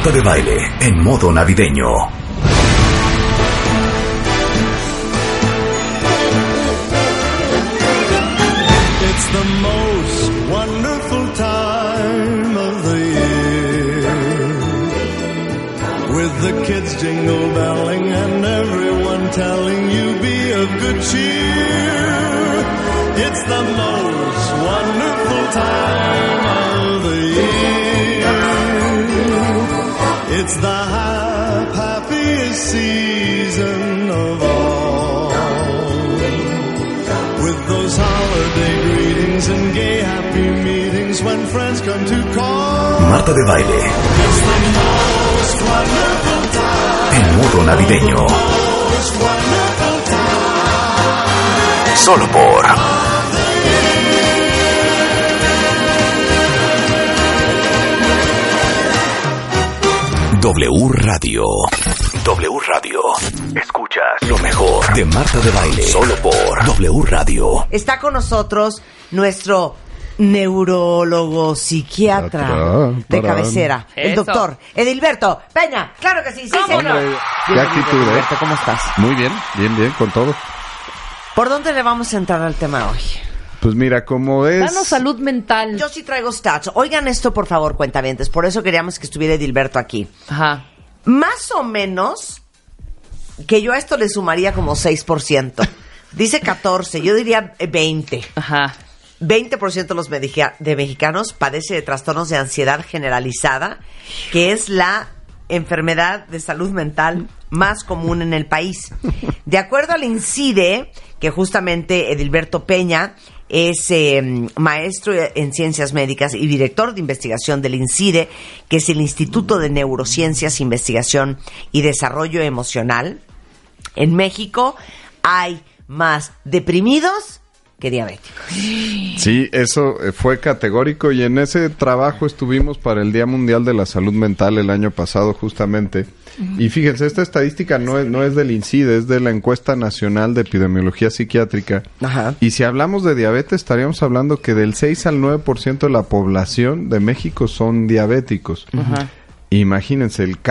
Marta de Baile en modo navideño. It's the most wonderful time of the year, with the kids jingle belling and everyone telling you be of good cheer. It's the most wonderful time of the year. It's the happiest season of all, with those holiday greetings and gay happy meetings when friends come to call. Marta de Baile It's the most wonderful time. en modo navideño. Most wonderful time. Solo por W Radio. W Radio. Escuchas lo mejor de Marta de Baile. Solo por W Radio. Está con nosotros nuestro neurólogo psiquiatra de cabecera, el Eso. doctor Edilberto Peña. Claro que sí, sí, señor. Qué actitud, ¿eh? Edilberto, ¿cómo estás? Muy bien, bien, con todo. ¿Por dónde le vamos a entrar al tema hoy? Pues mira, como es... Danos salud mental. Yo sí traigo stats. Oigan esto, por favor, cuentavientes. Por eso queríamos que estuviera Edilberto aquí. Ajá. Más o menos, que yo a esto le sumaría como 6%. Dice 14, yo diría 20. Ajá. 20% de los de mexicanos padece de trastornos de ansiedad generalizada, que es la enfermedad de salud mental más común en el país. De acuerdo al INCIDE, que justamente Edilberto Peña es maestro en ciencias médicas y director de investigación del INCIDE, que es el Instituto de Neurociencias, Investigación y Desarrollo Emocional. En México hay más deprimidos que diabéticos. Sí, eso fue categórico y en ese trabajo estuvimos para el Día Mundial de la Salud Mental el año pasado justamente. Y fíjense, esta estadística no es del INCIDE, es de la Encuesta Nacional de Epidemiología Psiquiátrica. Ajá. Y si hablamos de diabetes, estaríamos hablando que del 6 al 9% de la población de México son diabéticos. Ajá. Imagínense, el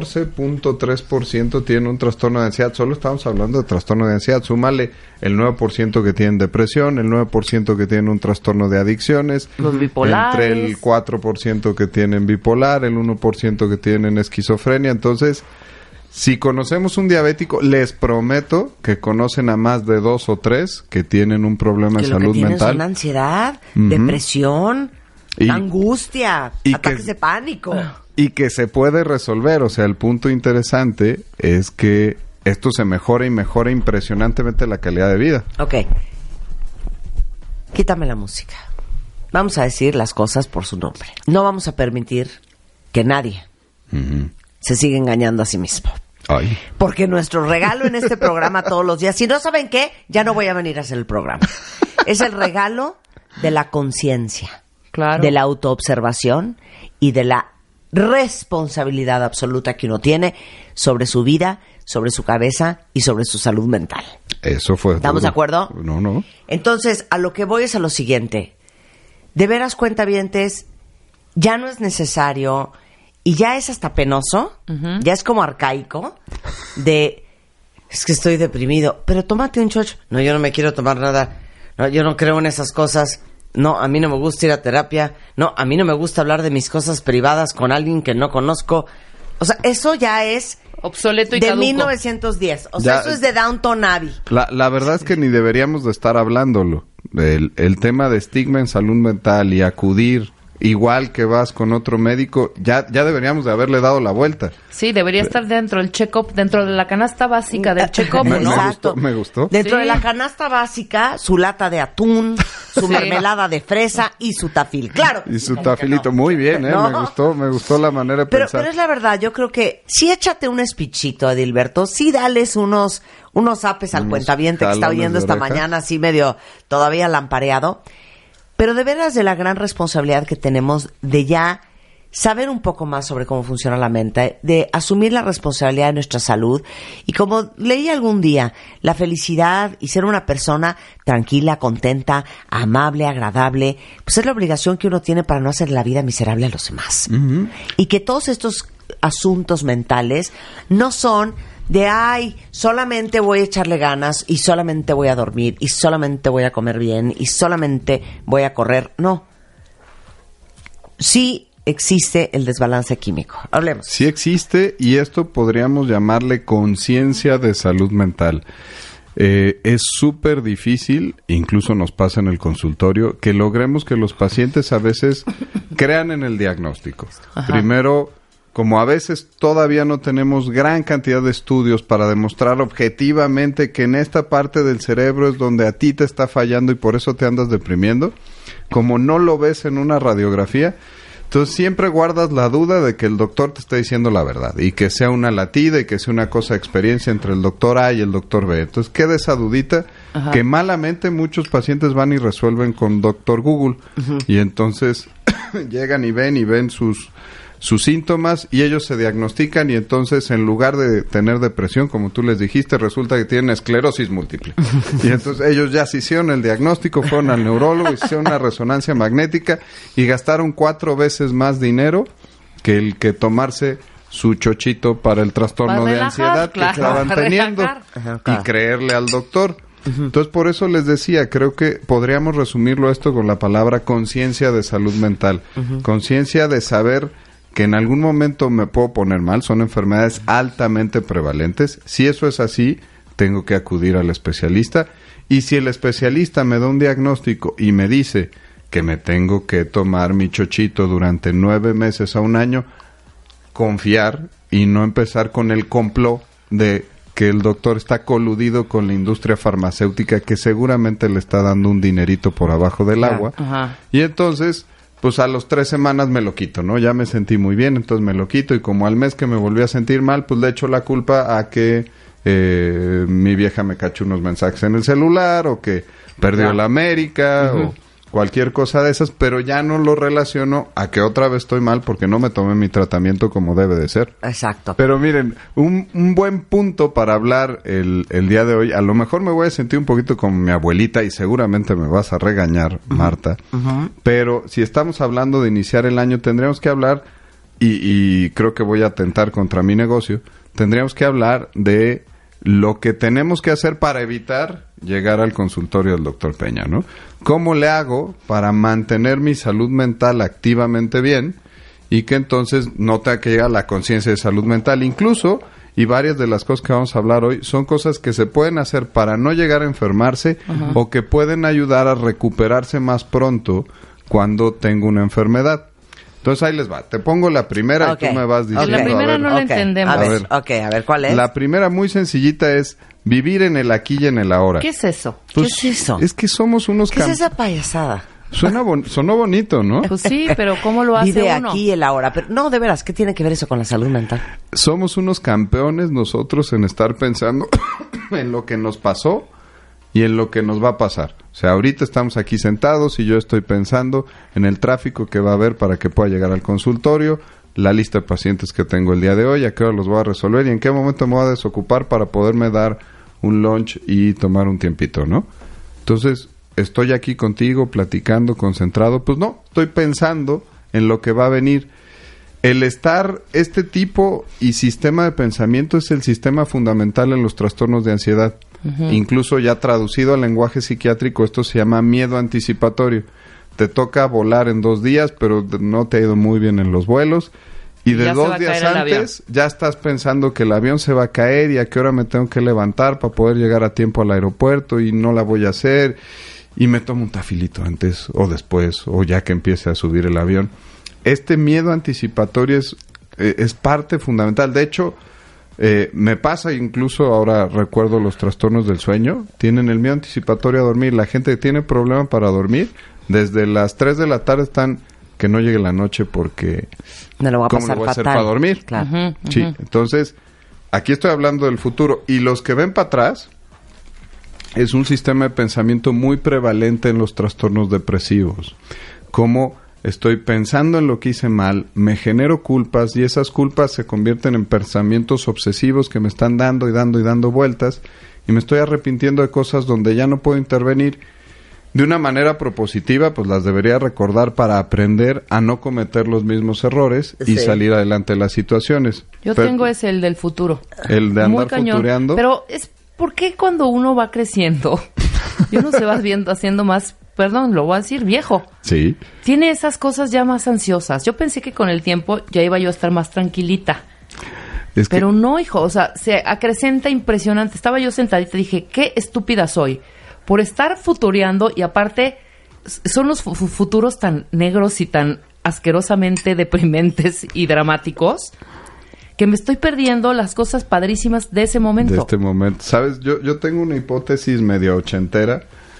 14.3% tiene un trastorno de ansiedad. Solo estamos hablando de trastorno de ansiedad. Súmale el 9% que tienen depresión, el 9% que tienen un trastorno de adicciones, Los bipolares. entre el 4% que tienen bipolar, el 1% que tienen esquizofrenia. Entonces, si conocemos un diabético, les prometo que conocen a más de 2 o 3 que tienen un problema Que de lo que salud tienen mental. son ansiedad, Ujú. depresión, Y- angustia, y ataques que- de pánico. Y que se puede resolver, o sea, el punto interesante es que esto se mejora y mejora impresionantemente la calidad de vida. Ok. Quítame la música. Vamos a decir las cosas por su nombre. No vamos a permitir que nadie se siga engañando a sí mismo. Ay. Porque nuestro regalo en este programa todos los días, si no saben qué, ya no voy a venir a hacer el programa. Es el regalo de la conciencia, Claro. de la autoobservación y de la responsabilidad absoluta que uno tiene sobre su vida, sobre su cabeza y sobre su salud mental. Eso fue. ¿Estamos de acuerdo? No. Entonces, a lo que voy es a lo siguiente. De veras, cuentavientes, ya no es necesario y ya es hasta penoso, ya es como arcaico, de, es que estoy deprimido, pero tómate un chocho. No, yo no me quiero tomar nada. No, yo no creo en esas cosas. No, a mí no me gusta ir a terapia. No, a mí no me gusta hablar de mis cosas privadas con alguien que no conozco. O sea, eso ya es Obsoleto y de caduco. 1910. O sea, Ya- eso es de Downton Abbey. La verdad es que ni deberíamos de estar hablándolo. El tema de estigma en salud mental y acudir igual que vas con otro médico, ya deberíamos de haberle dado la vuelta. Sí, debería estar dentro del check-up, dentro de la canasta básica del check-up, Me- ¿no? Exacto. me gustó. Dentro Sí. de la canasta básica, su lata de atún, su Sí. mermelada de fresa y su tafil. Claro. Y su ¿Cómo que tafilito, no? muy bien, No. me gustó la manera de Pero pensar. es la verdad, yo creo que sí échate un speechito, Edilberto, sí dales unos apes al Unos cuentaviente que está jalones oyendo de esta oreja. mañana, así medio todavía lampareado. Pero de veras de la gran responsabilidad que tenemos de ya saber un poco más sobre cómo funciona la mente, de asumir la responsabilidad de nuestra salud y como leí algún día, la felicidad y ser una persona tranquila, contenta, amable, agradable, pues es la obligación que uno tiene para no hacer la vida miserable a los demás. Y que todos estos asuntos mentales no son de, ay, solamente voy a echarle ganas y solamente voy a dormir y solamente voy a comer bien y solamente voy a correr. No. Sí existe el desbalance químico. Hablemos. Sí existe, y esto podríamos llamarle conciencia de salud mental. Es súper difícil, incluso nos pasa en el consultorio, que logremos que los pacientes a veces crean en el diagnóstico. Ajá. Primero, como a veces todavía no tenemos gran cantidad de estudios para demostrar objetivamente que en esta parte del cerebro es donde a ti te está fallando y por eso te andas deprimiendo, como no lo ves en una radiografía, entonces siempre guardas la duda de que el doctor te está diciendo la verdad y que sea una latida y que sea una cosa de experiencia entre el doctor A y el doctor B. Entonces queda esa dudita. Ajá. Que malamente muchos pacientes van y resuelven con doctor Google. Uh-huh. Y entonces llegan y ven sus síntomas y ellos se diagnostican, y entonces en lugar de tener depresión, como tú les dijiste, resulta que tienen esclerosis múltiple. Y entonces ellos ya se hicieron el diagnóstico, fueron al neurólogo, hicieron una resonancia magnética y gastaron 4 veces más dinero que el que tomarse su chochito para el trastorno de ansiedad que estaban teniendo y creerle al doctor. Entonces, por eso les decía, creo que podríamos resumirlo esto con la palabra conciencia de salud mental. Conciencia de saber que en algún momento me puedo poner mal, son enfermedades altamente prevalentes. Si eso es así, tengo que acudir al especialista. Y si el especialista me da un diagnóstico y me dice que me tengo que tomar mi chochito durante 9 meses a un año, confiar y no empezar con el complot de que el doctor está coludido con la industria farmacéutica que seguramente le está dando un dinerito por abajo del agua. Ajá. Y entonces, pues a los 3 semanas me lo quito, ¿no? Ya me sentí muy bien, entonces me lo quito, y como al mes que me volví a sentir mal, pues le echo la culpa a que mi vieja me cachó unos mensajes en el celular, o que perdió la América, o cualquier cosa de esas, pero ya no lo relaciono a que otra vez estoy mal porque no me tomé mi tratamiento como debe de ser. Exacto. Pero miren, un buen punto para hablar el día de hoy, a lo mejor me voy a sentir un poquito como mi abuelita y seguramente me vas a regañar, Marta, pero si estamos hablando de iniciar el año, tendríamos que hablar, y creo que voy a atentar contra mi negocio, tendríamos que hablar de lo que tenemos que hacer para evitar llegar al consultorio del doctor Peña, ¿no? ¿Cómo le hago para mantener mi salud mental activamente bien y que entonces no tenga que llegar a la conciencia de salud mental? Incluso, y varias de las cosas que vamos a hablar hoy, son cosas que se pueden hacer para no llegar a enfermarse o que pueden ayudar a recuperarse más pronto cuando tengo una enfermedad. Entonces ahí les va. Te pongo la primera y tú me vas diciendo. La primera no la entendemos. A ver, ¿cuál es? La primera, muy sencillita, es vivir en el aquí y en el ahora. ¿Qué es eso? Pues, ¿qué es eso? Es que somos unos... ¿Qué es esa payasada? Sonó bonito, ¿no? Pues sí, pero ¿cómo lo hace Vive uno? aquí y el ahora. Pero no, de veras, ¿qué tiene que ver eso con la salud mental? Somos unos campeones nosotros en estar pensando en lo que nos pasó y en lo que nos va a pasar. O sea, ahorita estamos aquí sentados y yo estoy pensando en el tráfico que va a haber para que pueda llegar al consultorio, la lista de pacientes que tengo el día de hoy, a qué hora los voy a resolver y en qué momento me voy a desocupar para poderme dar un lunch y tomar un tiempito, ¿no? Entonces, estoy aquí contigo, platicando, concentrado. Pues no, estoy pensando en lo que va a venir. El estar, este tipo y sistema de pensamiento es el sistema fundamental en los trastornos de ansiedad. Incluso ya traducido al lenguaje psiquiátrico, esto se llama miedo anticipatorio. Te toca volar en 2 días, pero no te ha ido muy bien en los vuelos. Y de 2 días antes ya estás pensando que el avión se va a caer y a qué hora me tengo que levantar para poder llegar a tiempo al aeropuerto y no la voy a hacer. Y me tomo un tafilito antes o después o ya que empiece a subir el avión. Este miedo anticipatorio es parte fundamental. De hecho, me pasa, incluso ahora recuerdo los trastornos del sueño, tienen el miedo anticipatorio a dormir. La gente que tiene problema para dormir, desde las 3 de la tarde están que no llegue la noche porque me lo va a ¿cómo pasar lo voy a hacer fatal? Para dormir? Claro. Sí, entonces aquí estoy hablando del futuro y los que ven para atrás es un sistema de pensamiento muy prevalente en los trastornos depresivos. Como estoy pensando en lo que hice mal, me genero culpas y esas culpas se convierten en pensamientos obsesivos que me están dando y dando y dando vueltas y me estoy arrepintiendo de cosas donde ya no puedo intervenir de una manera propositiva, pues las debería recordar para aprender a no cometer los mismos errores y salir adelante de las situaciones. Yo tengo el del futuro. El de andar futureando. Pero ¿por qué cuando uno va creciendo y uno se va haciendo más, perdón, lo voy a decir, viejo? Sí. Tiene esas cosas ya más ansiosas. Yo pensé que con el tiempo ya iba yo a estar más tranquilita. Pero no, hijo, o sea, se acrecenta impresionante. Estaba yo sentadita y dije, qué estúpida soy. Por estar futureando, y aparte son los futuros tan negros y tan asquerosamente deprimentes y dramáticos que me estoy perdiendo las cosas padrísimas de ese momento. De este momento. ¿Sabes? Yo tengo una hipótesis medio ochentera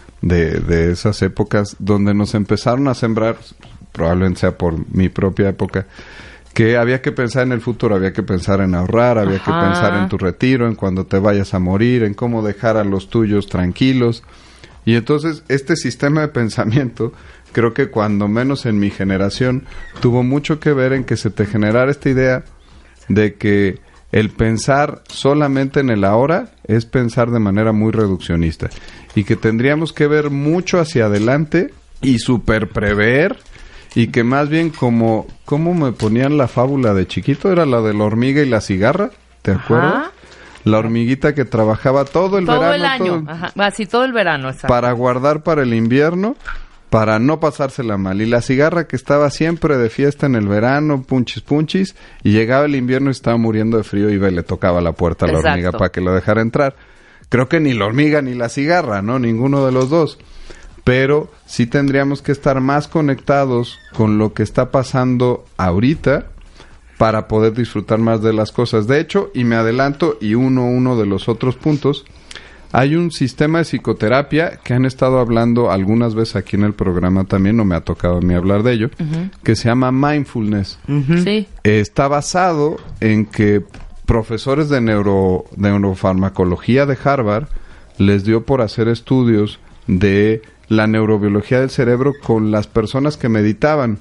de esas épocas donde nos empezaron a sembrar, probablemente sea por mi propia época, que había que pensar en el futuro, había que pensar en ahorrar, había que pensar en tu retiro, en cuando te vayas a morir, en cómo dejar a los tuyos tranquilos. Y entonces este sistema de pensamiento, creo que cuando menos en mi generación, tuvo mucho que ver en que se te generara esta idea de que el pensar solamente en el ahora es pensar de manera muy reduccionista. Y que tendríamos que ver mucho hacia adelante y super prever. Y que más bien ¿cómo me ponían la fábula de chiquito? Era la de la hormiga y la cigarra, ¿te acuerdas? La hormiguita que trabajaba todo el verano. Todo el año, todo el verano, exacto. Para guardar para el invierno, para no pasársela mal. Y la cigarra que estaba siempre de fiesta en el verano, punchis, y llegaba el invierno y estaba muriendo de frío y le tocaba la puerta a la hormiga para que lo dejara entrar. Creo que ni la hormiga ni la cigarra, ¿no? Ninguno de los dos. Pero sí tendríamos que estar más conectados con lo que está pasando ahorita para poder disfrutar más de las cosas. De hecho, y me adelanto, y uno de los otros puntos, hay un sistema de psicoterapia que han estado hablando algunas veces aquí en el programa también, no me ha tocado a mí hablar de ello, que se llama mindfulness. Sí. Está basado en que profesores de neurofarmacología de Harvard les dio por hacer estudios de la neurobiología del cerebro con las personas que meditaban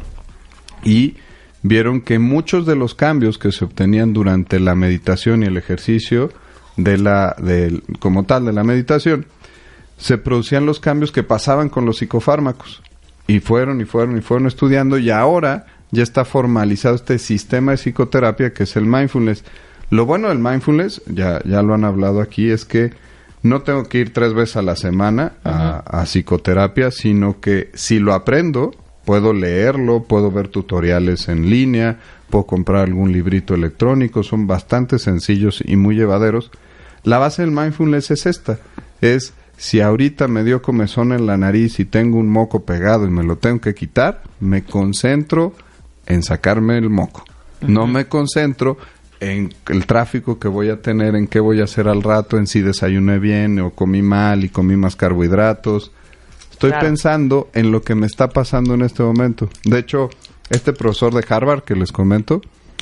y vieron que muchos de los cambios que se obtenían durante la meditación y el ejercicio como tal de la meditación se producían los cambios que pasaban con los psicofármacos y fueron estudiando y ahora ya está formalizado este sistema de psicoterapia que es el mindfulness. Lo bueno del mindfulness, ya lo han hablado aquí, es que no tengo que ir 3 veces a la semana a psicoterapia, sino que si lo aprendo, puedo leerlo, puedo ver tutoriales en línea, puedo comprar algún librito electrónico, son bastante sencillos y muy llevaderos. La base del mindfulness es esta, es si ahorita me dio comezón en la nariz y tengo un moco pegado y me lo tengo que quitar, me concentro en sacarme el moco. No me concentro en el tráfico que voy a tener, en qué voy a hacer al rato, en si desayuné bien o comí mal y comí más carbohidratos. Estoy pensando en lo que me está pasando en este momento. De hecho, este profesor de Harvard que les comento,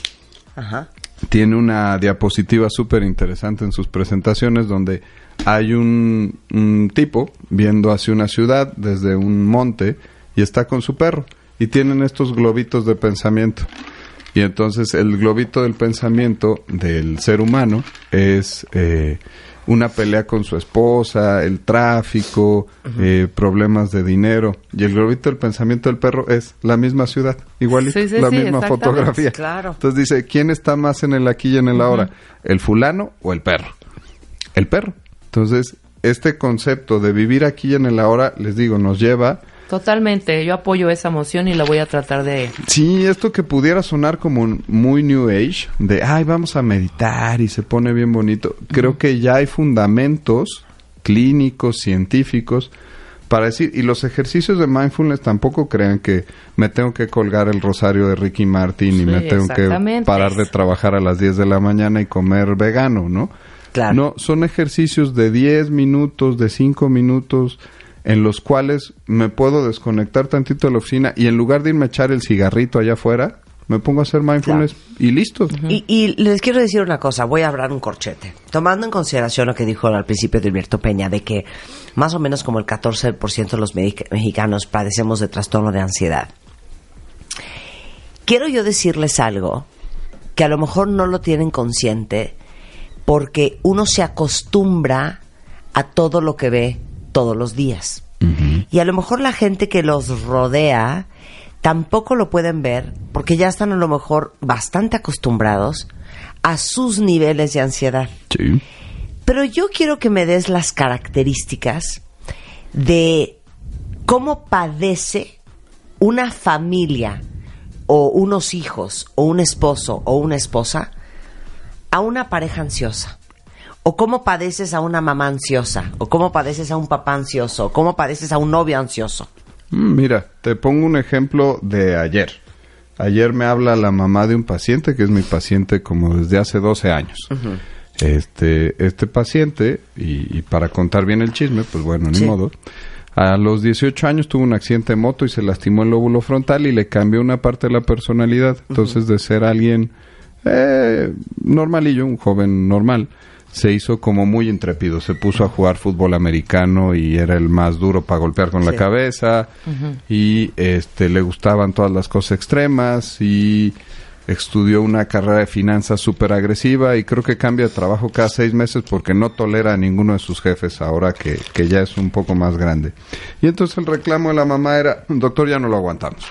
tiene una diapositiva súper interesante en sus presentaciones donde hay un tipo viendo hacia una ciudad desde un monte y está con su perro y tienen estos globitos de pensamiento. Y entonces el globito del pensamiento del ser humano es una pelea con su esposa, el tráfico, problemas de dinero. Y el globito del pensamiento del perro es la misma ciudad, igualito, la misma fotografía. Claro. Entonces dice, ¿quién está más en el aquí y en el ahora? ¿El fulano o el perro? El perro. Entonces, este concepto de vivir aquí y en el ahora, les digo, nos lleva... Totalmente, yo apoyo esa moción y la voy a tratar de... Sí, esto que pudiera sonar como muy New Age, de, vamos a meditar y se pone bien bonito. Creo que ya hay fundamentos clínicos, científicos, para decir, y los ejercicios de mindfulness tampoco crean que me tengo que colgar el rosario de Ricky Martin y me tengo que parar de trabajar a las 10 de la mañana y comer vegano, ¿no? Claro. No, son ejercicios de 10 minutos, de 5 minutos... en los cuales me puedo desconectar tantito de la oficina y en lugar de irme a echar el cigarrito allá afuera, me pongo a hacer mindfulness y listo. Y les quiero decir una cosa, voy a hablar un corchete. Tomando en consideración lo que dijo al principio de Alberto Peña, de que más o menos como el 14% de los mexicanos padecemos de trastorno de ansiedad. Quiero yo decirles algo que a lo mejor no lo tienen consciente porque uno se acostumbra a todo lo que ve todos los días. Y a lo mejor la gente que los rodea tampoco lo pueden ver porque ya están a lo mejor bastante acostumbrados a sus niveles de ansiedad. Sí. Pero yo quiero que me des las características de cómo padece una familia o unos hijos o un esposo o una esposa a una pareja ansiosa. O cómo padeces a una mamá ansiosa, o cómo padeces a un papá ansioso, o cómo padeces a un novio ansioso. Mira, te pongo un ejemplo de ayer. Ayer me habla la mamá de un paciente, que es mi paciente como desde hace 12 años. Uh-huh. Este paciente, y para contar bien el chisme, pues bueno, ni modo, a los 18 años tuvo un accidente de moto y se lastimó el lóbulo frontal y le cambió una parte de la personalidad. Entonces, de ser alguien normalillo, un joven normal, se hizo como muy intrépido, se puso a jugar fútbol americano y era el más duro para golpear con la cabeza, y le gustaban todas las cosas extremas, y estudió una carrera de finanzas súper agresiva, y creo que cambia de trabajo cada 6 meses porque no tolera a ninguno de sus jefes ahora que ya es un poco más grande. Y entonces el reclamo de la mamá era: doctor, ya no lo aguantamos,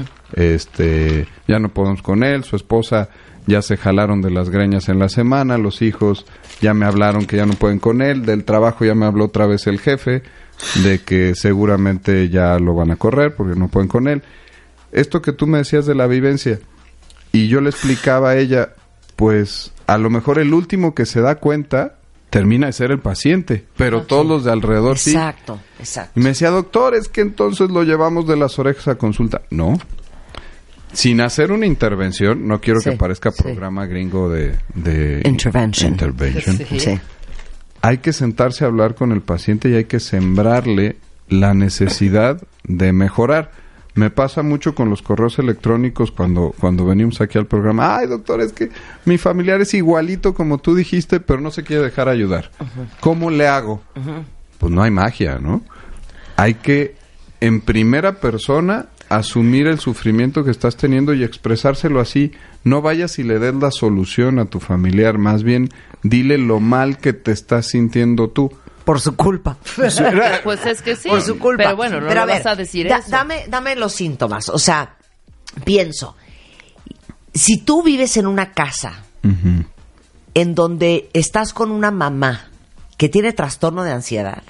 ya no podemos con él, su esposa ya se jalaron de las greñas en la semana, los hijos ya me hablaron que ya no pueden con él, del trabajo ya me habló otra vez el jefe de que seguramente ya lo van a correr porque no pueden con él. Esto que tú me decías de la vivencia, y yo le explicaba a ella, pues a lo mejor el último que se da cuenta termina de ser el paciente, pero todos los de alrededor sí. Exacto. Y me decía: doctor, es que entonces lo llevamos de las orejas a consulta. No. Sin hacer una intervención, no quiero que parezca programa gringo de Intervention. Sí. Hay que sentarse a hablar con el paciente y hay que sembrarle la necesidad de mejorar. Me pasa mucho con los correos electrónicos cuando venimos aquí al programa. Ay, doctor, es que mi familiar es igualito como tú dijiste, pero no se quiere dejar ayudar. ¿Cómo le hago? Pues no hay magia, ¿no? Hay que, en primera persona, asumir el sufrimiento que estás teniendo y expresárselo así. No vayas y le des la solución a tu familiar, más bien dile lo mal que te estás sintiendo tú. Por su culpa. Pues es que sí. Por su culpa. Pero bueno, no le vas a decir eso. Dame los síntomas. O sea, pienso, si tú vives en una casa en donde estás con una mamá que tiene trastorno de ansiedad,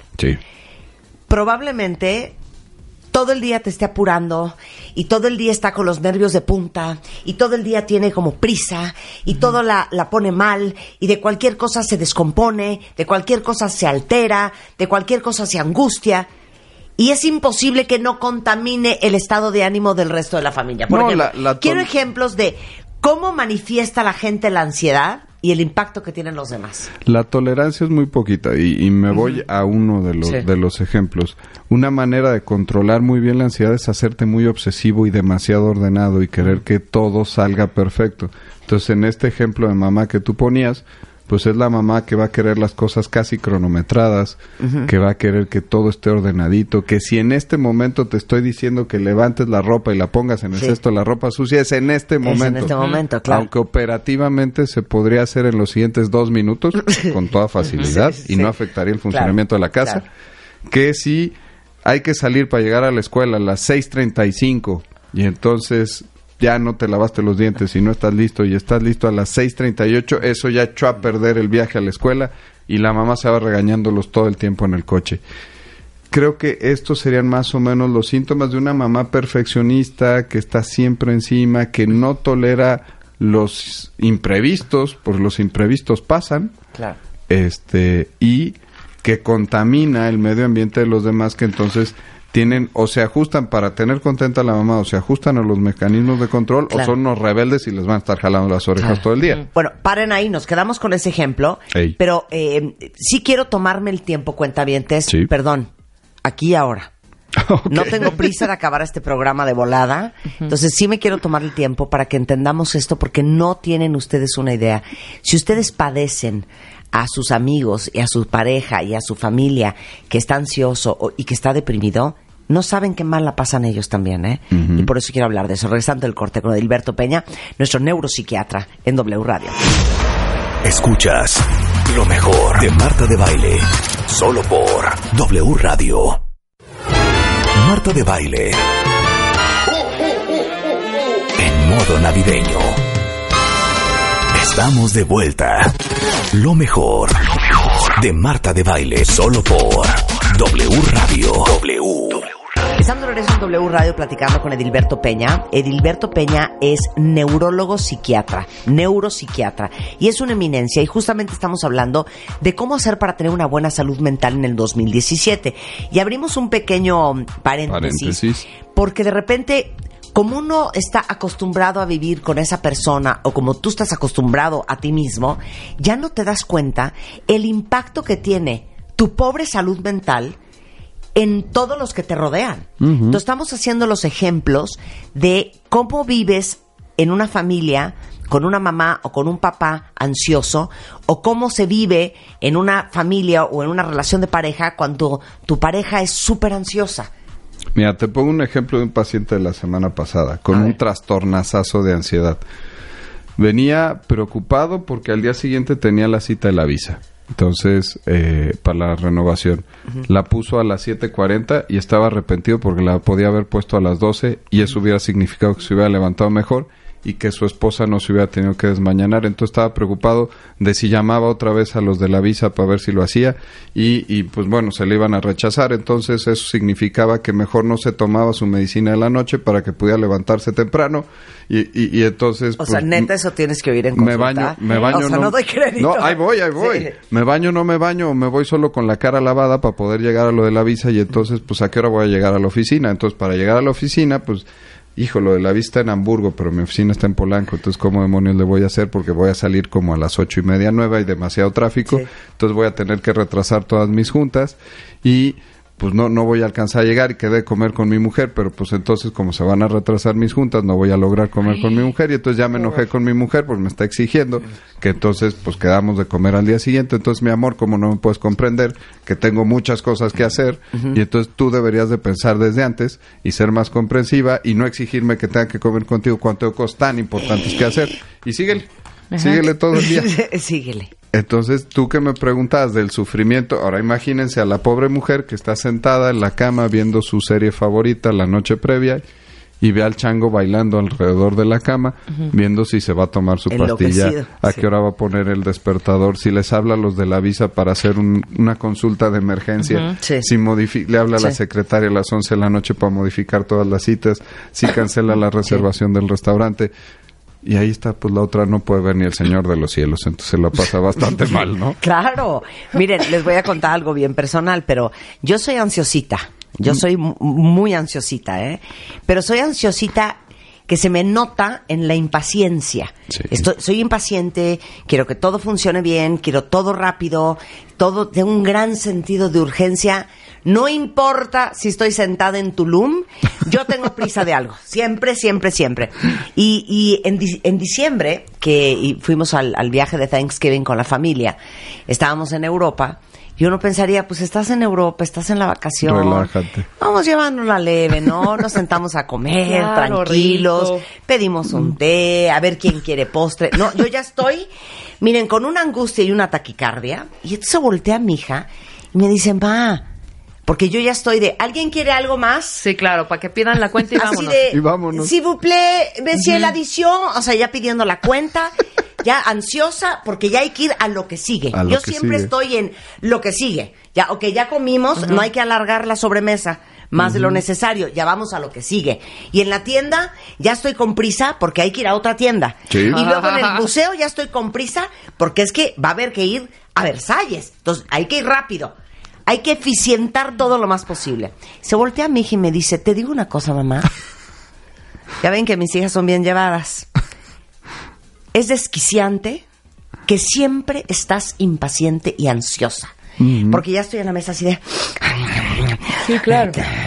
probablemente todo el día te esté apurando y todo el día está con los nervios de punta y todo el día tiene como prisa y todo la pone mal y de cualquier cosa se descompone, de cualquier cosa se altera, de cualquier cosa se angustia, y es imposible que no contamine el estado de ánimo del resto de la familia. Por ejemplo, quiero ejemplos de cómo manifiesta la gente la ansiedad y el impacto que tienen los demás. La tolerancia es muy poquita y me voy a uno de los ejemplos. Una manera de controlar muy bien la ansiedad es hacerte muy obsesivo y demasiado ordenado y querer que todo salga perfecto. Entonces, en este ejemplo de mamá que tú ponías, pues es la mamá que va a querer las cosas casi cronometradas, que va a querer que todo esté ordenadito, que si en este momento te estoy diciendo que levantes la ropa y la pongas en el cesto de la ropa sucia, es en este momento. Es en este momento, claro. Aunque operativamente se podría hacer en los siguientes 2 minutos, con toda facilidad, y no afectaría el funcionamiento de la casa. Claro. Que si hay que salir para llegar a la escuela a las 6:35 y entonces ya no te lavaste los dientes y no estás listo y estás listo a las 6:38, eso ya echó a perder el viaje a la escuela y la mamá se va regañándolos todo el tiempo en el coche. Creo que estos serían más o menos los síntomas de una mamá perfeccionista que está siempre encima, que no tolera los imprevistos, pues los imprevistos pasan, claro. Y que contamina el medio ambiente de los demás, que entonces tienen o se ajustan para tener contenta a la mamá, o se ajustan a los mecanismos de control, claro. O son unos rebeldes y les van a estar jalando las orejas todo el día. Bueno, paren ahí, nos quedamos con ese ejemplo, pero sí quiero tomarme el tiempo, cuentavientes, perdón, aquí y ahora. Okay. No tengo prisa de acabar este programa de volada, entonces sí me quiero tomar el tiempo para que entendamos esto, porque no tienen ustedes una idea. Si ustedes padecen a sus amigos y a su pareja y a su familia que está ansioso y que está deprimido, no saben qué mal la pasan ellos también, ¿eh? Y por eso quiero hablar de eso. Regresando el corte con Edilberto Peña, nuestro neuropsiquiatra en W Radio. Escuchas lo mejor de Marta de Baile, solo por W Radio. Marta de Baile. En modo navideño. Estamos de vuelta. Lo mejor de Marta de Baile, solo por W Radio. Estamos de regreso en W Radio platicando con Edilberto Peña. Edilberto Peña es neurólogo psiquiatra, neuropsiquiatra, y es una eminencia, y justamente estamos hablando de cómo hacer para tener una buena salud mental en el 2017. Y abrimos un pequeño paréntesis. Porque de repente, como uno está acostumbrado a vivir con esa persona, o como tú estás acostumbrado a ti mismo, ya no te das cuenta el impacto que tiene tu pobre salud mental en todos los que te rodean. Entonces estamos haciendo los ejemplos de cómo vives en una familia con una mamá o con un papá ansioso, o cómo se vive en una familia o en una relación de pareja cuando tu pareja es súper ansiosa. Mira, te pongo un ejemplo de un paciente de la semana pasada con un trastornazazo de ansiedad. Venía preocupado porque al día siguiente tenía la cita de la visa. Entonces, para la renovación, la puso a las 7:40 y estaba arrepentido porque la podía haber puesto a las 12 y eso hubiera significado que se hubiera levantado mejor y que su esposa no se hubiera tenido que desmañanar. Entonces estaba preocupado de si llamaba otra vez a los de la visa para ver si lo hacía y pues bueno, se le iban a rechazar. Entonces eso significaba que mejor no se tomaba su medicina de la noche para que pudiera levantarse temprano y entonces... O sea, neta, eso tienes que oír en consulta. Me baño. O sea, no doy crédito. No, ahí voy. Sí. Me baño, no me baño, o me voy solo con la cara lavada para poder llegar a lo de la visa y entonces, pues, ¿a qué hora voy a llegar a la oficina? Entonces, para llegar a la oficina, pues... Hijo, lo de la vista en Hamburgo, pero mi oficina está en Polanco, entonces ¿cómo demonios le voy a hacer? Porque voy a salir como a las 8:30, 9, hay demasiado tráfico, entonces voy a tener que retrasar todas mis juntas y pues no voy a alcanzar a llegar y quedé de comer con mi mujer, pero pues entonces como se van a retrasar mis juntas, no voy a lograr comer con mi mujer y entonces ya me enojé con mi mujer porque me está exigiendo que entonces pues quedamos de comer al día siguiente. Entonces, mi amor, como no me puedes comprender que tengo muchas cosas que hacer y entonces tú deberías de pensar desde antes y ser más comprensiva y no exigirme que tenga que comer contigo cuando tengo cosas tan importantes que hacer. Y síguele todo el día. Síguele. Entonces, tú que me preguntabas del sufrimiento, ahora imagínense a la pobre mujer que está sentada en la cama viendo su serie favorita la noche previa y ve al chango bailando alrededor de la cama, viendo si se va a tomar su pastilla, a qué hora va a poner el despertador, si les habla a los de la visa para hacer una consulta de emergencia, si le habla a la secretaria a las 11 de la noche para modificar todas las citas, si cancela la reservación del restaurante. Y ahí está, pues la otra no puede ver ni el Señor de los Cielos, entonces la pasa bastante mal, ¿no? Claro. Miren, les voy a contar algo bien personal, pero yo soy ansiosita. Yo soy muy ansiosita, Pero soy ansiosita que se me nota en la impaciencia. Soy impaciente, quiero que todo funcione bien, quiero todo rápido, todo de un gran sentido de urgencia. No importa si estoy sentada en Tulum, yo tengo prisa de algo. Siempre. Y en diciembre, que fuimos al viaje de Thanksgiving con la familia, estábamos en Europa. Y uno pensaría, pues estás en Europa, estás en la vacación. Relájate. Vamos llevándola leve, ¿no? Nos sentamos a comer, tranquilos. Rico. Pedimos un té, a ver quién quiere postre. No, yo ya estoy, miren, con una angustia y una taquicardia. Y entonces voltea a mi hija y me dice, ma, porque yo ya estoy de, ¿alguien quiere algo más? Sí, claro, para que pidan la cuenta y vámonos. Así de, y vámonos. S'il vous plaît, monsieur la adición. O sea, ya pidiendo la cuenta. Ya ansiosa porque ya hay que ir a lo que sigue. Yo siempre estoy en lo que sigue. Ya, ya comimos, no hay que alargar la sobremesa más de lo necesario. Ya vamos a lo que sigue. Y en la tienda ya estoy con prisa porque hay que ir a otra tienda. Sí. Y luego en el museo ya estoy con prisa porque es que va a haber que ir a Versalles. Entonces hay que ir rápido. Hay que eficientar todo lo más posible. Se voltea a mi hija y me dice, te digo una cosa, mamá. Ya ven que mis hijas son bien llevadas. Es desquiciante que siempre estás impaciente y ansiosa. Porque ya estoy en la mesa así de... Sí, claro.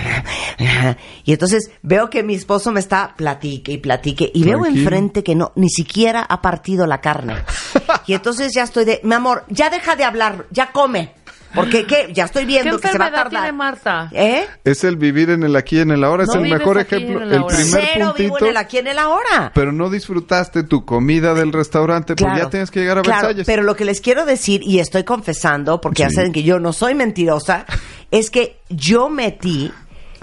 Y entonces veo que mi esposo me está platique y veo enfrente que no, ni siquiera ha partido la carne. Y entonces ya estoy de... Mi amor, ya deja de hablar, ya come. Porque ya estoy viendo que se va a tardar. ¿Qué enfermedad tiene Marta? Es el vivir en el aquí y en el ahora. No, es el mejor ejemplo. El primer puntito. Vivo en el aquí y en el ahora. Pero no disfrutaste tu comida del restaurante, porque ya tienes que llegar a Versalles. Pero lo que les quiero decir, y estoy confesando, porque ya saben que yo no soy mentirosa, es que yo metí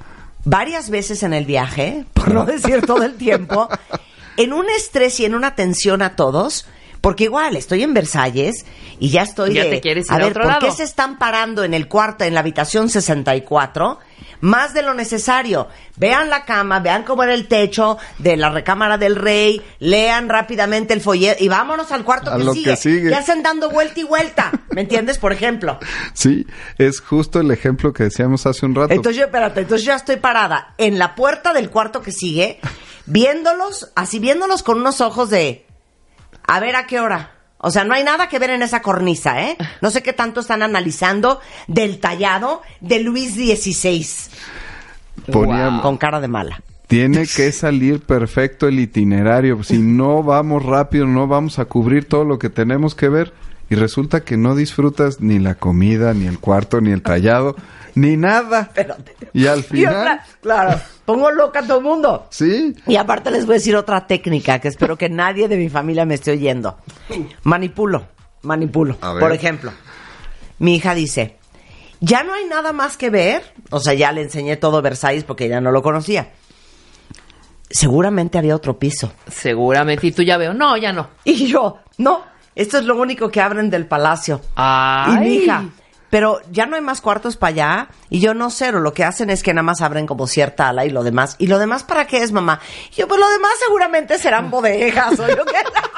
varias veces en el viaje, por no decir todo el tiempo, en un estrés y en una tensión a todos, porque igual estoy en Versalles y ya estoy ya te quieres ir a ver, otro ¿por lado? qué se están parando en el cuarto, en la habitación 64? Más de lo necesario. Vean la cama, vean cómo era el techo de la recámara del rey, lean rápidamente el folleto y vámonos al cuarto que sigue. Ya hacen dando vuelta y vuelta. ¿Me entiendes? Por ejemplo. Sí, es justo el ejemplo que decíamos hace un rato. Entonces yo ya estoy parada en la puerta del cuarto que sigue, viéndolos con unos ojos de a ver a qué hora. O sea, no hay nada que ver en esa cornisa, ¿eh? No sé qué tanto están analizando del tallado de Luis XVI. Con cara de mala. Tiene que salir perfecto el itinerario. Si no vamos rápido, no vamos a cubrir todo lo que tenemos que ver. Y resulta que no disfrutas ni la comida, ni el cuarto, ni el tallado, ni nada. Espérate. Y al final... Claro, pongo loca a todo el mundo. Sí. Y aparte les voy a decir otra técnica que espero que nadie de mi familia me esté oyendo. Manipulo. Por ejemplo, mi hija dice, ya no hay nada más que ver. O sea, ya le enseñé todo Versalles porque ella no lo conocía. Seguramente había otro piso. Seguramente. Y tú ya veo, no, ya no. Y yo, no, esto es lo único que abren del palacio. Ay. Y mi hija, pero ya no hay más cuartos para allá. Y yo, no, cero. Lo que hacen es que nada más abren como cierta ala y lo demás. ¿Y lo demás para qué es, mamá? Y yo, pues lo demás seguramente serán bodegas o yo qué.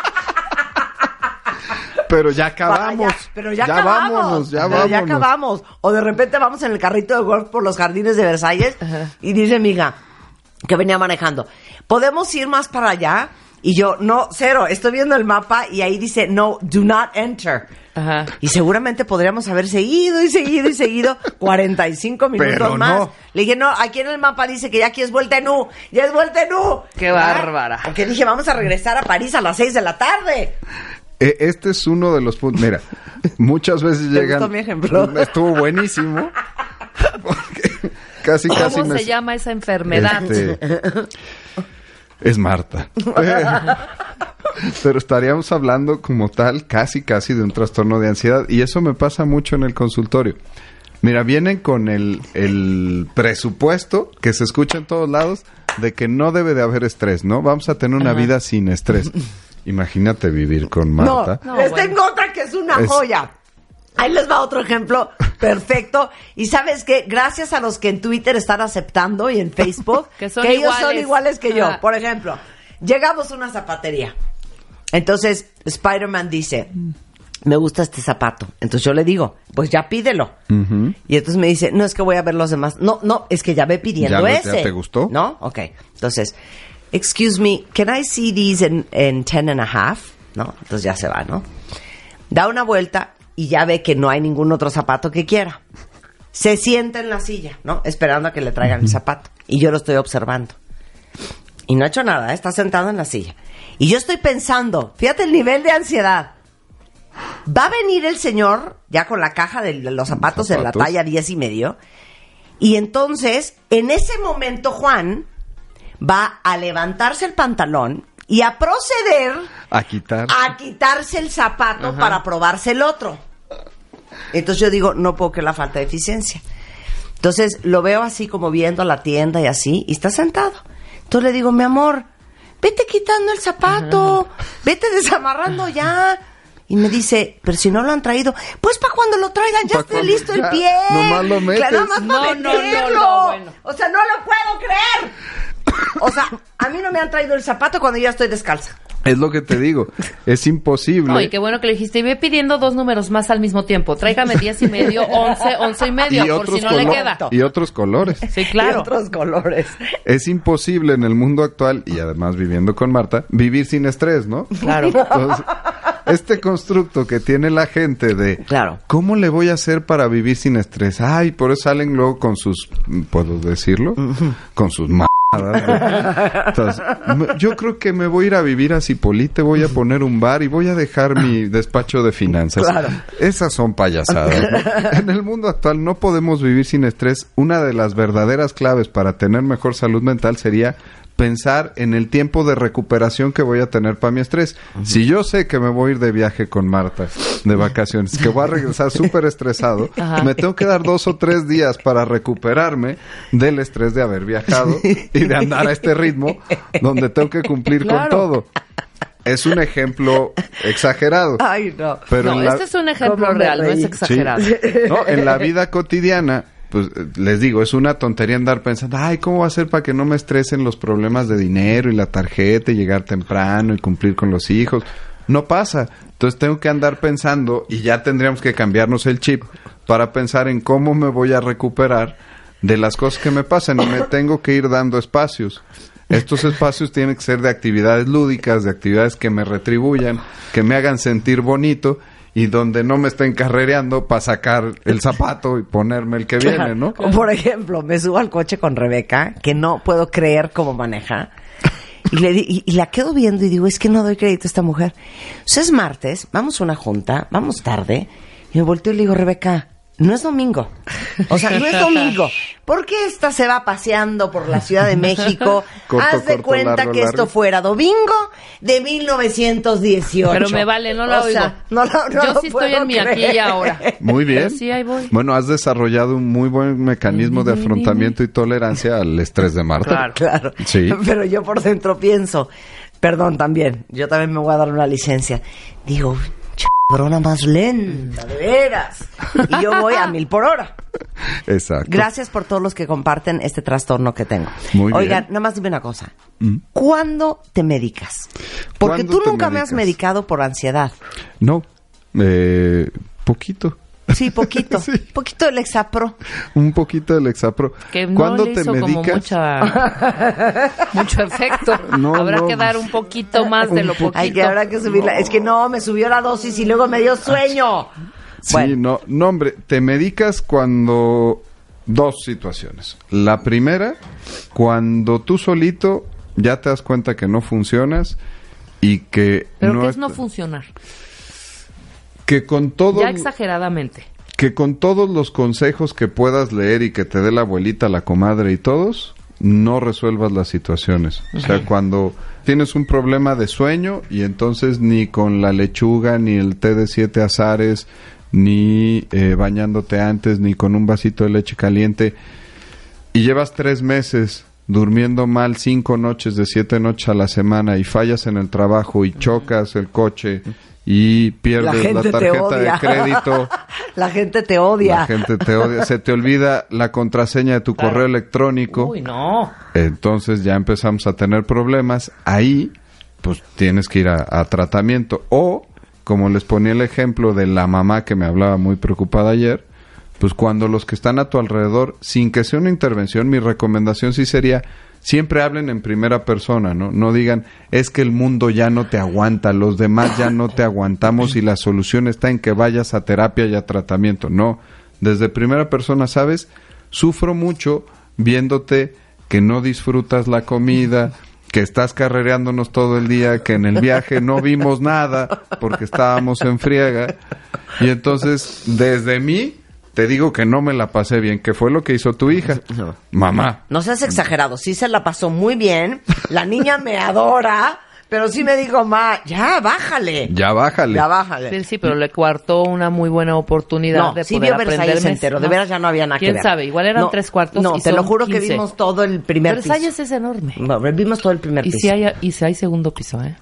Pero ya acabamos. Pero ya acabamos. O de repente vamos en el carrito de golf por los jardines de Versalles. Ajá. Y dice mi hija, que venía manejando, ¿podemos ir más para allá? Y yo, no, cero, estoy viendo el mapa y ahí dice, no, do not enter. Ajá. Y seguramente podríamos haber seguido 45 minutos pero más. No. Le dije, no, aquí en el mapa dice que ya aquí es vuelta en U. Ya es vuelta en U. ¡Qué bárbara! Porque dije, vamos a regresar a París a las 6 de la tarde. Este es uno de los puntos. Mira, muchas veces ¿Te llegan... gustó mi ejemplo? Estuvo buenísimo. Casi ¿Cómo se llama esa enfermedad? Es Marta. Pero estaríamos hablando como tal, casi de un trastorno de ansiedad. Y eso me pasa mucho en el consultorio. Mira, vienen con el presupuesto que se escucha en todos lados de que no debe de haber estrés, ¿no? Vamos a tener una vida sin estrés. Imagínate vivir con Marta. No, tengo otra que es una joya. Ahí les va otro ejemplo perfecto. Y ¿sabes qué? Gracias a los que en Twitter están aceptando y en Facebook, que ellos son iguales que yo. Por ejemplo, llegamos a una zapatería. Entonces, Spider-Man dice, me gusta este zapato. Entonces yo le digo, pues ya pídelo. Uh-huh. Y entonces me dice, no, es que voy a ver los demás. No, es que ya ve pidiendo ese. ¿Ya te gustó? ¿No? Ok. Entonces, excuse me, can I see these in 10.5? ¿No? Entonces ya se va, ¿no? Da una vuelta y ya ve que no hay ningún otro zapato que quiera. Se sienta en la silla, ¿no? Esperando a que le traigan el zapato. Y yo lo estoy observando. Y no ha hecho nada, está sentado en la silla. Y yo estoy pensando, fíjate el nivel de ansiedad. Va a venir el señor ya con la caja de los zapatos en la talla 10.5. Y entonces, en ese momento, Juan va a levantarse el pantalón y a proceder a quitarse el zapato. Ajá. Para probarse el otro. Entonces yo digo, no puedo creer la falta de eficiencia. Entonces lo veo así como viendo la tienda y así, y está sentado. Entonces le digo, mi amor, vete quitando el zapato, vete desamarrando ya. Y me dice, pero si no lo han traído, pues para cuando lo traigan ya esté listo el pie. Nomás lo metes. Claro, nomás para meterlo. No, bueno. O sea, no lo puedo creer. O sea, a mí no me han traído el zapato cuando ya estoy descalza. Es lo que te digo, es imposible. Oye, qué bueno que le dijiste, y ve pidiendo 2 números más al mismo tiempo. Tráigame 10.5, 11.5, por si no le queda. Y otros colores. Sí, claro. Y otros colores. Es imposible en el mundo actual, y además viviendo con Marta, vivir sin estrés, ¿no? Claro. Entonces, este constructo que tiene la gente de... Claro. ¿Cómo le voy a hacer para vivir sin estrés? Ay, por eso salen luego con sus... ¿Puedo decirlo? Uh-huh. Con sus Entonces, yo creo que me voy a ir a vivir a Cipolite, voy a poner un bar y voy a dejar mi despacho de finanzas. Claro. Esas son payasadas, ¿no? En el mundo actual no podemos vivir sin estrés. Una de las verdaderas claves para tener mejor salud mental sería pensar en el tiempo de recuperación que voy a tener para mi estrés. Si yo sé que me voy a ir de viaje con Marta, de vacaciones, que voy a regresar súper estresado, me tengo que dar 2 o 3 días para recuperarme del estrés de haber viajado y de andar a este ritmo donde tengo que cumplir con todo. Es un ejemplo exagerado. Ay, no. Pero este es un ejemplo real, no es exagerado. Sí. No, en la vida cotidiana, pues les digo, es una tontería andar pensando, ay, ¿cómo va a ser para que no me estresen los problemas de dinero y la tarjeta y llegar temprano y cumplir con los hijos? No pasa. Entonces tengo que andar pensando y ya tendríamos que cambiarnos el chip para pensar en cómo me voy a recuperar de las cosas que me pasan y me tengo que ir dando espacios. Estos espacios tienen que ser de actividades lúdicas, de actividades que me retribuyan, que me hagan sentir bonito y donde no me estén carrereando para sacar el zapato y ponerme el que viene, ¿no? O por ejemplo, me subo al coche con Rebeca, que no puedo creer cómo maneja, y la quedo viendo y digo, es que no doy crédito a esta mujer. O sea, es martes, vamos a una junta, vamos tarde, y me volteo y le digo, Rebeca, no es domingo. O sea, no es domingo. ¿Por qué esta se va paseando por la Ciudad de México? Haz de cuenta largo, que esto fuera domingo de 1918. Pero me vale, no la oigo. Yo sí estoy en mi aquí y ahora. Muy bien. Sí, ahí voy. Bueno, has desarrollado un muy buen mecanismo de afrontamiento y tolerancia al estrés de Marta. Claro. Sí. Pero yo por dentro pienso, perdón también, yo también me voy a dar una licencia. Digo, cabrona más lenta, de veras. Y yo voy a 1000 por hora. Exacto. Gracias por todos los que comparten este trastorno que tengo. Muy bien. Oigan, nada más dime una cosa. ¿Cuándo te medicas? Porque tú nunca me has medicado por ansiedad. No, poquito. Sí, poquito. Sí. Poquito del Lexapro. Un poquito del Lexapro. Que no ¿Cuándo le te hizo medicas? como mucho efecto. Habrá que dar un poquito más de lo poquito. Ay, que habrá que subirla. Es que no, me subió la dosis y luego me dio sueño. Sí, bueno. no, hombre, te medicas cuando... 2 situaciones. La primera, cuando tú solito ya te das cuenta que no funcionas y que... ¿Pero qué es no funcionar? Que con todo... Ya exageradamente. Que con todos los consejos que puedas leer y que te dé la abuelita, la comadre y todos, no resuelvas las situaciones. O sea, cuando tienes un problema de sueño y entonces ni con la lechuga, ni el té de 7 azares, ni bañándote antes, ni con un vasito de leche caliente, y llevas 3 meses durmiendo mal 5 noches de 7 noches a la semana y fallas en el trabajo y chocas el coche y pierdes la tarjeta de crédito. La gente te odia. La gente te odia. Se te olvida la contraseña de tu correo electrónico. Uy, no. Entonces ya empezamos a tener problemas. Ahí, pues tienes que ir a tratamiento. O, como les ponía el ejemplo de la mamá que me hablaba muy preocupada ayer, pues cuando los que están a tu alrededor, sin que sea una intervención, mi recomendación sí sería... Siempre hablen en primera persona, ¿no? No digan, es que el mundo ya no te aguanta, los demás ya no te aguantamos y la solución está en que vayas a terapia y a tratamiento. No, desde primera persona, ¿sabes? Sufro mucho viéndote que no disfrutas la comida, que estás carrereándonos todo el día, que en el viaje no vimos nada porque estábamos en friega. Y entonces, desde mí... Te digo que no me la pasé bien, que fue lo que hizo tu hija. No. Mamá. No seas exagerado, sí se la pasó muy bien, la niña me adora, pero sí me dijo, ya bájale. Ya bájale. Sí, pero le coartó una muy buena oportunidad de sí poder vio Versalles entero, de veras ya no había nada que ver. ¿Quién sabe? Igual eran 3/4 No, y te lo juro 15. que vimos todo el primer Versalles piso. es enorme. No, vimos todo el primer piso. Y si hay segundo piso, ¿eh?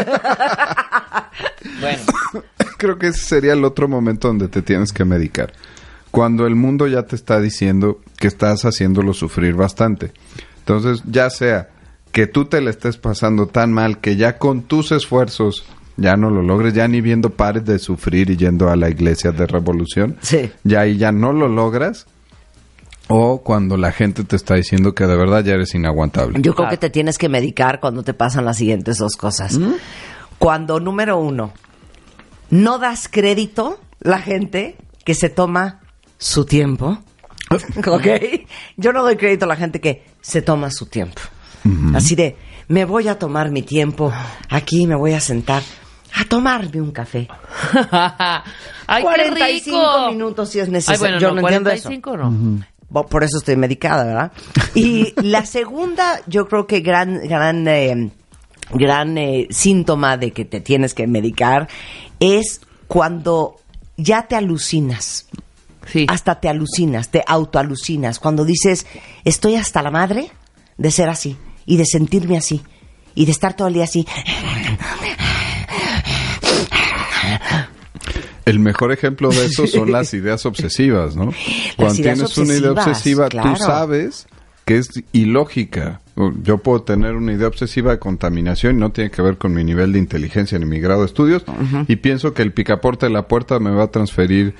Bueno. Creo que ese sería el otro momento donde te tienes que medicar. Cuando el mundo ya te está diciendo que estás haciéndolo sufrir bastante. Entonces, ya sea que tú te le estés pasando tan mal que ya con tus esfuerzos ya no lo logres, ya ni viendo pares de sufrir y yendo a la iglesia de revolución, sí. Ya ahí ya no lo logras, o cuando la gente te está diciendo que de verdad ya eres inaguantable. Yo creo que te tienes que medicar cuando te pasan las siguientes 2 cosas. Cuando, número 1, no das crédito la gente que se toma su tiempo, ¿ok? Yo no doy crédito a la gente que se toma su tiempo. Así de, me voy a tomar mi tiempo, aquí me voy a sentar a tomarme un café. ¡Ay, 45 qué rico! minutos si es necesario. Ay, bueno, yo no, no entiendo eso. 45 no. Por eso estoy medicada, ¿verdad? Y la segunda, yo creo que gran síntoma de que te tienes que medicar es cuando ya te alucinas. Sí. Hasta te alucinas, te autoalucinas. Cuando dices, estoy hasta la madre de ser así y de sentirme así y de estar todo el día así. El mejor ejemplo de eso son las ideas obsesivas, ¿no? Cuando tienes una idea obsesiva, claro, tú sabes que es ilógica. Yo puedo tener una idea obsesiva de contaminación y no tiene que ver con mi nivel de inteligencia ni mi grado de estudios, y pienso que el picaporte de la puerta me va a transferir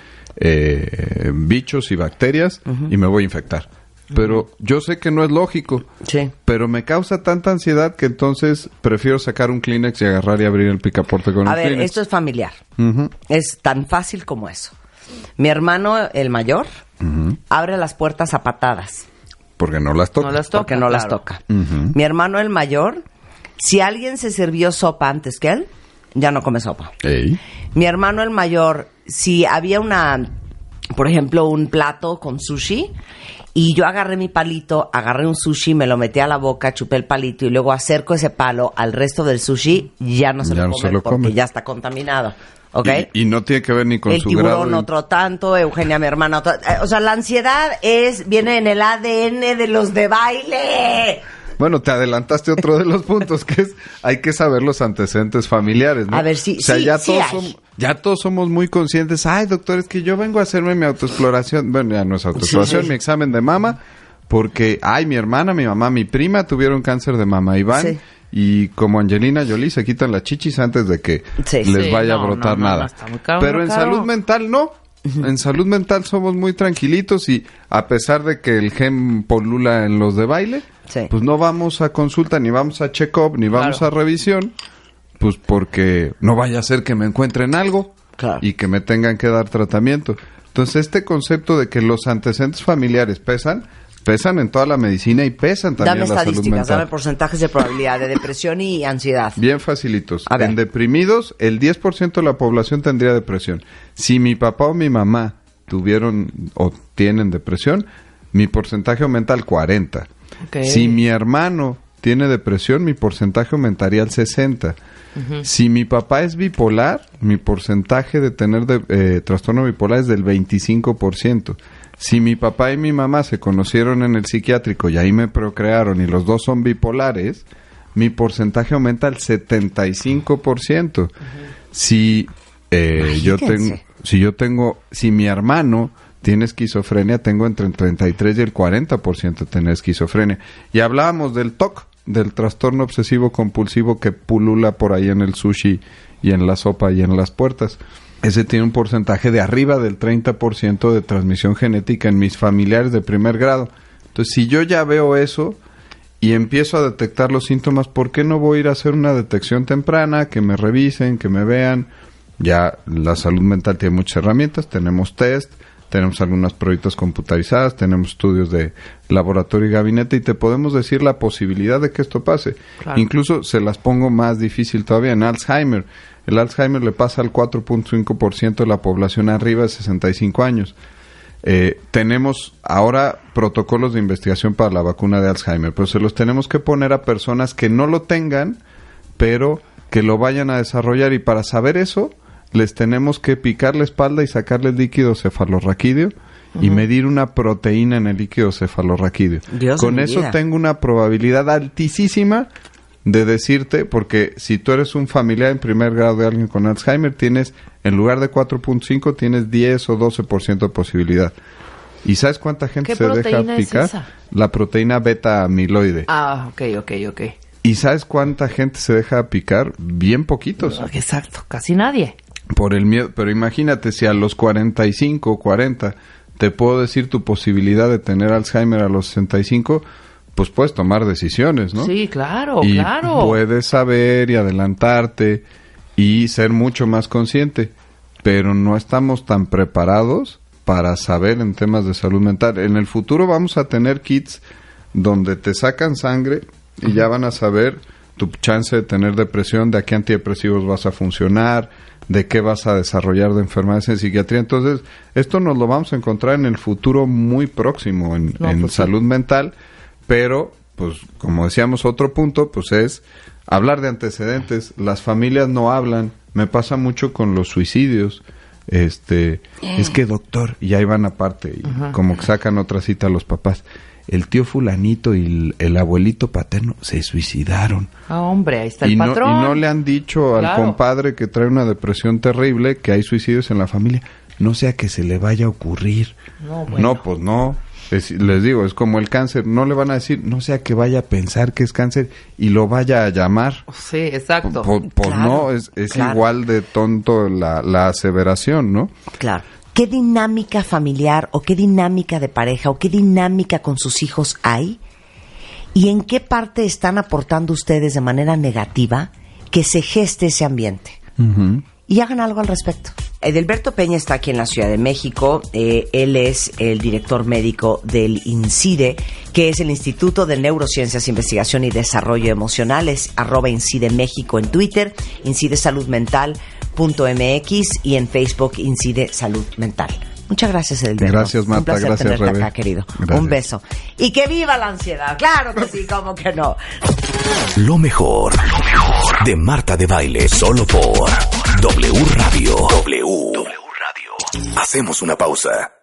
bichos y bacterias y me voy a infectar. Pero yo sé que no es lógico, sí, pero me causa tanta ansiedad que entonces prefiero sacar un Kleenex y agarrar y abrir el picaporte con el Kleenex. A ver, esto es familiar. Es tan fácil como eso. Mi hermano, el mayor, abre las puertas a patadas. Porque no las toca. Porque no las toca. Mi hermano, el mayor, si alguien se sirvió sopa antes que él, ya no come sopa. Ey. Mi hermano, el mayor, si había por ejemplo, un plato con sushi, y yo agarré mi palito, agarré un sushi, me lo metí a la boca, chupé el palito y luego acerco ese palo al resto del sushi, ya no se lo come porque ya está contaminado. ¿Okay? Y no tiene que ver ni con el su tiburón grado. Otro tanto, Eugenia, mi hermana, otro. O sea, la ansiedad viene en el ADN de los de baile. Bueno, te adelantaste otro de los puntos, que es, hay que saber los antecedentes familiares, ¿no? A ver, sí, o sea, sí, ya todos somos muy conscientes. Ay, doctor, es que yo vengo a hacerme mi autoexploración. Bueno, ya no es autoexploración, mi examen de mama, porque, mi hermana, mi mamá, mi prima tuvieron cáncer de mama. Y van, y como Angelina Jolie, se quitan las chichis antes de que les vaya a brotar nada. Está muy caro, pero en salud mental, no. En salud mental somos muy tranquilitos y a pesar de que el gen polula en los de baile, pues no vamos a consulta, ni vamos a check-up, ni vamos a revisión, pues porque no vaya a ser que me encuentren algo y que me tengan que dar tratamiento. Entonces este concepto de que los antecedentes familiares pesan en toda la medicina y pesan también en la salud mental. Dame porcentajes de probabilidad de depresión y ansiedad. Bien facilitos. En deprimidos, el 10% de la población tendría depresión. Si mi papá o mi mamá tuvieron o tienen depresión, mi porcentaje aumenta al 40%. Okay. Si mi hermano tiene depresión, mi porcentaje aumentaría al 60%. Si mi papá es bipolar, mi porcentaje de tener trastorno bipolar es del 25%. Si mi papá y mi mamá se conocieron en el psiquiátrico y ahí me procrearon y los dos son bipolares, mi porcentaje aumenta al 75%. Si mi hermano tiene esquizofrenia, tengo entre el 33 y el 40% de tener esquizofrenia. Y hablábamos del TOC, del trastorno obsesivo compulsivo que pulula por ahí en el sushi y en la sopa y en las puertas. Ese tiene un porcentaje de arriba del 30% de transmisión genética en mis familiares de primer grado. Entonces, si yo ya veo eso y empiezo a detectar los síntomas, ¿por qué no voy a ir a hacer una detección temprana? Que me revisen, que me vean. Ya la salud mental tiene muchas herramientas. Tenemos test, tenemos algunas pruebas computarizadas, tenemos estudios de laboratorio y gabinete y te podemos decir la posibilidad de que esto pase. Claro. Incluso se las pongo más difícil todavía en Alzheimer. El Alzheimer le pasa al 4.5% de la población arriba de 65 años. Tenemos ahora protocolos de investigación para la vacuna de Alzheimer, pero se los tenemos que poner a personas que no lo tengan, pero que lo vayan a desarrollar. Y para saber eso, les tenemos que picar la espalda y sacarle el líquido cefalorraquídeo y medir una proteína en el líquido cefalorraquídeo. Con eso tengo una probabilidad altísima de decirte, porque si tú eres un familiar en primer grado de alguien con Alzheimer, tienes, en lugar de 4.5, tienes 10 o 12% de posibilidad. ¿Y sabes cuánta gente se deja picar? Es esa? La proteína beta-amiloide. Ok. ¿Y sabes cuánta gente se deja picar? Bien poquitos. Exacto, casi nadie. Por el miedo, pero imagínate si a los 45 o 40 te puedo decir tu posibilidad de tener Alzheimer a los 65, pues puedes tomar decisiones, ¿no? Sí, claro. Puedes saber y adelantarte y ser mucho más consciente, pero no estamos tan preparados para saber en temas de salud mental. En el futuro vamos a tener kits donde te sacan sangre y ya van a saber tu chance de tener depresión, de a qué antidepresivos vas a funcionar, de qué vas a desarrollar de enfermedades en psiquiatría. Entonces, esto nos lo vamos a encontrar en el futuro muy próximo en salud mental, pero, pues, como decíamos, otro punto, pues, es hablar de antecedentes. Las familias no hablan. Me pasa mucho con los suicidios. Es que doctor, y ahí van aparte, y como que sacan otra cita a los papás. El tío fulanito y el abuelito paterno se suicidaron. Ah, hombre, ahí está el patrón. Y no le han dicho al compadre que trae una depresión terrible que hay suicidios en la familia. No sea que se le vaya a ocurrir. No, bueno. No, pues no. Les digo, es como el cáncer. No le van a decir, no sea que vaya a pensar que es cáncer y lo vaya a llamar. Sí, exacto. Pues claro, no, es claro. Igual de tonto la aseveración, ¿no? Claro. ¿Qué dinámica familiar o qué dinámica de pareja o qué dinámica con sus hijos hay? ¿Y en qué parte están aportando ustedes de manera negativa que se geste ese ambiente? Y hagan algo al respecto. Edelberto Peña está aquí en la Ciudad de México. Él es el director médico del INCIDE, que es el Instituto de Neurociencias, Investigación y Desarrollo Emocionales, @INCIDE México en Twitter, incidesaludmental.mx y en Facebook INCIDE Salud Mental. Muchas gracias, Edelberto. Gracias, Marta. Un placer gracias, tenerte Rebe. acá, querido. Gracias. Un beso. Y que viva la ansiedad. Claro que sí, ¿cómo que no? Lo mejor de Marta de Baile, solo por W Radio. W Radio. Hacemos una pausa.